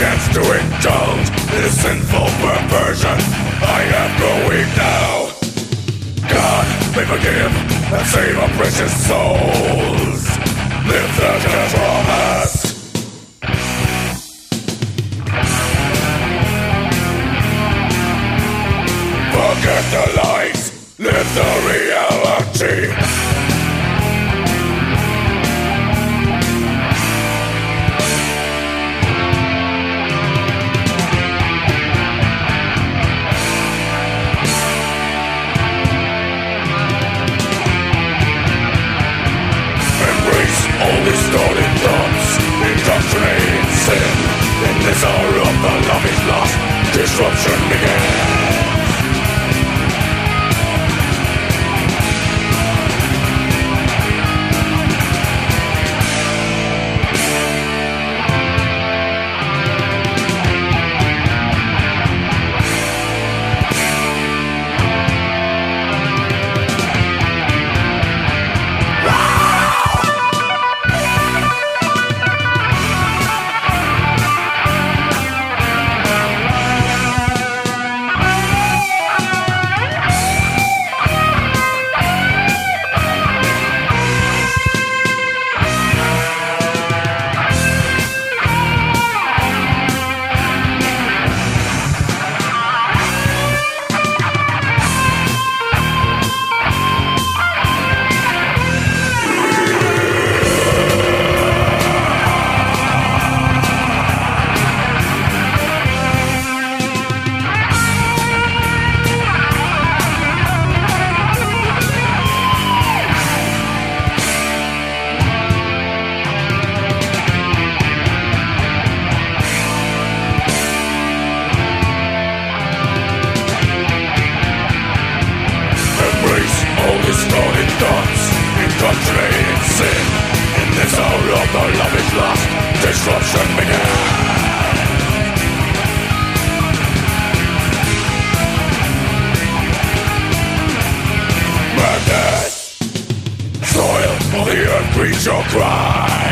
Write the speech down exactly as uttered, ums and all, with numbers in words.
chance to indulge in a sinful perversion. I am going now. God, may forgive and save our precious souls. Live the promise. Forget the lies, live the reality. All distorted thoughts, indoctrinated sin. In this hour of the love is lost, disruption begins. Distorted thoughts, indoctrinated sin. In this hour of the love is lost, disruption begins. Madness, soil of the earth breeds your cry.